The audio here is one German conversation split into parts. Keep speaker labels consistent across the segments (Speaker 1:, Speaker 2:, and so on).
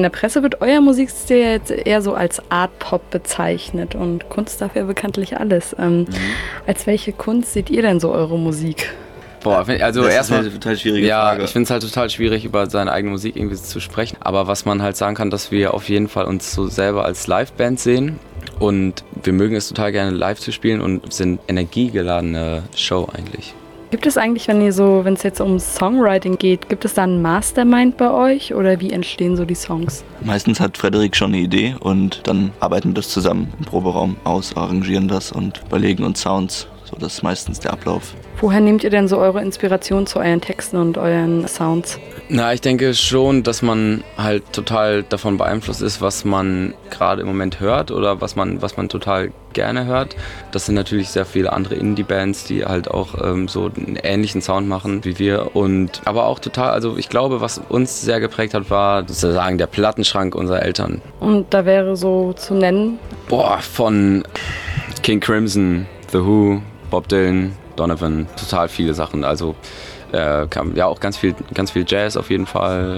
Speaker 1: der Presse wird euer Musikstil jetzt eher so als Art Pop bezeichnet und Kunst darf ja bekanntlich alles. Als welche Kunst seht ihr denn so eure Musik?
Speaker 2: Boah, also erstmal
Speaker 3: eine total schwierige Frage.
Speaker 2: Ja, ich finde es halt total schwierig, über seine eigene Musik irgendwie zu sprechen. Aber was man halt sagen kann, dass wir auf jeden Fall uns so selber als Liveband sehen. Und wir mögen es total gerne live zu spielen und sind energiegeladene Show eigentlich.
Speaker 1: Gibt es eigentlich, wenn es jetzt um Songwriting geht, gibt es da einen Mastermind bei euch oder wie entstehen so die Songs?
Speaker 3: Meistens hat Frederik schon eine Idee und dann arbeiten wir das zusammen im Proberaum aus, arrangieren das und überlegen uns Sounds. So, das ist meistens der Ablauf.
Speaker 1: Woher nehmt ihr denn so eure Inspiration zu euren Texten und euren Sounds?
Speaker 2: Na, ich denke schon, dass man halt total davon beeinflusst ist, was man gerade im Moment hört oder was man total gerne hört. Das sind natürlich sehr viele andere Indie-Bands, die halt auch so einen ähnlichen Sound machen wie wir. Und aber auch total, also ich glaube, was uns sehr geprägt hat, war sozusagen der Plattenschrank unserer Eltern.
Speaker 1: Und da wäre so zu nennen?
Speaker 2: Boah, von King Crimson, The Who, Bob Dylan, Donovan, total viele Sachen. Also kam ja auch ganz viel Jazz auf jeden Fall.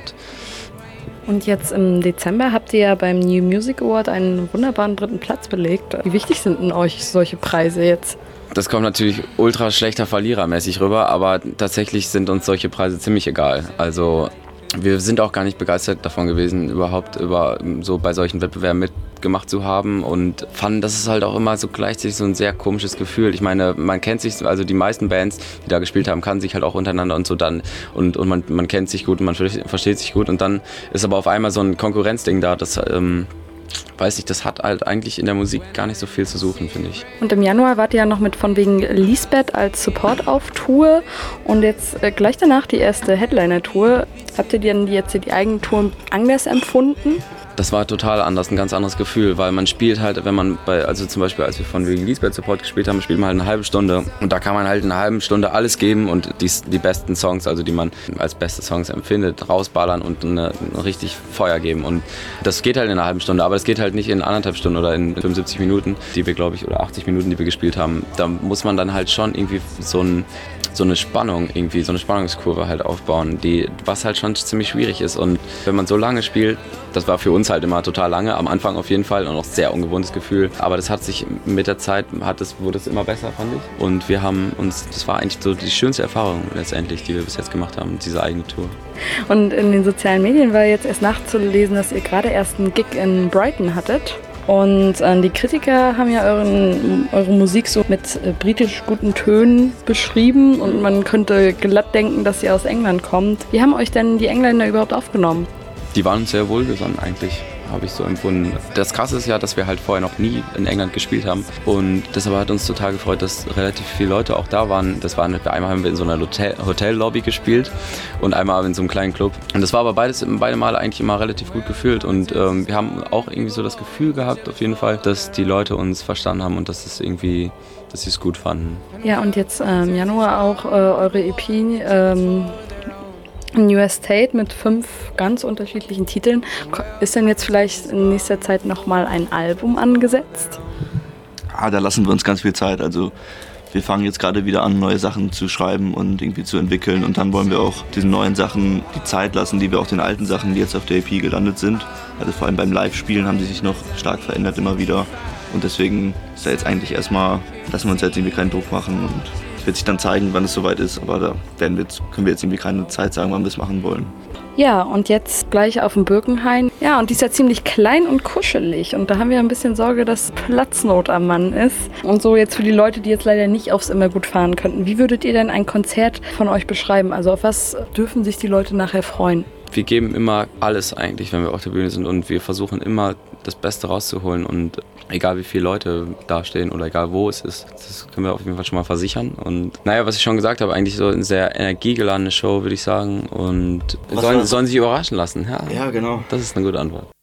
Speaker 2: Und
Speaker 1: jetzt im Dezember habt ihr ja beim New Music Award einen wunderbaren 3. Platz belegt. Wie wichtig sind denn euch solche Preise jetzt?
Speaker 2: Das kommt natürlich ultra schlechter Verlierermäßig rüber, aber tatsächlich sind uns solche Preise ziemlich egal. Also wir sind auch gar nicht begeistert davon gewesen, überhaupt so bei solchen Wettbewerben mitgemacht zu haben und fanden, das ist halt auch immer so gleichzeitig so ein sehr komisches Gefühl. Ich meine, man kennt sich, also die meisten Bands, die da gespielt haben, kannten sich halt auch untereinander und so dann und man kennt sich gut und man versteht sich gut und dann ist aber auf einmal so ein Konkurrenzding da, das weiß ich, das hat halt eigentlich in der Musik gar nicht so viel zu suchen, finde ich.
Speaker 1: Und im Januar wart ihr ja noch mit von wegen Lisbeth als Support auf Tour und jetzt gleich danach die erste Headliner-Tour. Habt ihr denn jetzt die eigene Tour anders empfunden?
Speaker 2: Das war total anders, ein ganz anderes Gefühl, weil man spielt halt, wenn man also zum Beispiel, als wir von wegen Lisbeth Support gespielt haben, spielt man halt eine halbe Stunde und da kann man halt in einer halben Stunde alles geben und die besten Songs, also die man als beste Songs empfindet, rausballern und ein richtig Feuer geben und das geht halt in einer halben Stunde, aber das geht halt nicht in 1,5 Stunden oder in 75 Minuten, die wir glaube ich, oder 80 Minuten, die wir gespielt haben. Da muss man dann halt schon irgendwie so eine Spannung, irgendwie so eine Spannungskurve halt aufbauen, was halt schon ziemlich schwierig ist und wenn man so lange spielt, das war für uns halt immer total lange, am Anfang auf jeden Fall und auch sehr ungewohntes Gefühl, aber das hat sich mit der Zeit, wurde es immer besser, fand ich und wir haben das war eigentlich so die schönste Erfahrung letztendlich, die wir bis jetzt gemacht haben, diese eigene Tour.
Speaker 1: Und in den sozialen Medien war jetzt erst nachzulesen, dass ihr gerade erst einen Gig in Brighton hattet. Und die Kritiker haben ja eure Musik so mit britisch guten Tönen beschrieben und man könnte glatt denken, dass ihr aus England kommt. Wie haben euch denn die Engländer überhaupt aufgenommen?
Speaker 2: Die waren uns sehr wohlgesonnen eigentlich, habe ich so empfunden. Das Krasse ist ja, dass wir halt vorher noch nie in England gespielt haben und deshalb hat uns total gefreut, dass relativ viele Leute auch da waren. Einmal haben wir in so einer Hotellobby gespielt und einmal in so einem kleinen Club. Und das war aber beide Male eigentlich immer relativ gut gefühlt und wir haben auch irgendwie so das Gefühl gehabt, auf jeden Fall, dass die Leute uns verstanden haben und dass sie es gut fanden.
Speaker 1: Ja, und jetzt im Januar auch eure EP New Estate mit 5 ganz unterschiedlichen Titeln. Ist denn jetzt vielleicht in nächster Zeit nochmal ein Album angesetzt?
Speaker 3: Da lassen wir uns ganz viel Zeit. Also wir fangen jetzt gerade wieder an, neue Sachen zu schreiben und irgendwie zu entwickeln. Und dann wollen wir auch diesen neuen Sachen die Zeit lassen, die wir auch den alten Sachen, die jetzt auf der EP gelandet sind. Also vor allem beim Live-Spielen haben die sich noch stark verändert immer wieder. Und deswegen ist da jetzt eigentlich erstmal, lassen wir uns jetzt irgendwie keinen Druck machen. Und es wird sich dann zeigen, wann es soweit ist. Aber da können wir jetzt irgendwie keine Zeit sagen, wann wir es machen wollen.
Speaker 1: Ja, und jetzt gleich auf dem Birkenhain. Ja, und die ist ja ziemlich klein und kuschelig. Und da haben wir ein bisschen Sorge, dass Platznot am Mann ist. Und so jetzt für die Leute, die jetzt leider nicht aufs Immergut fahren könnten. Wie würdet ihr denn ein Konzert von euch beschreiben? Also auf was dürfen sich die Leute nachher freuen?
Speaker 2: Wir geben immer alles eigentlich, wenn wir auf der Bühne sind und wir versuchen immer das Beste rauszuholen und egal wie viele Leute da stehen oder egal wo es ist, das können wir auf jeden Fall schon mal versichern und was ich schon gesagt habe, eigentlich so eine sehr energiegeladene Show, würde ich sagen und sollen sich überraschen lassen.
Speaker 3: Ja, genau.
Speaker 2: Das ist eine gute Antwort.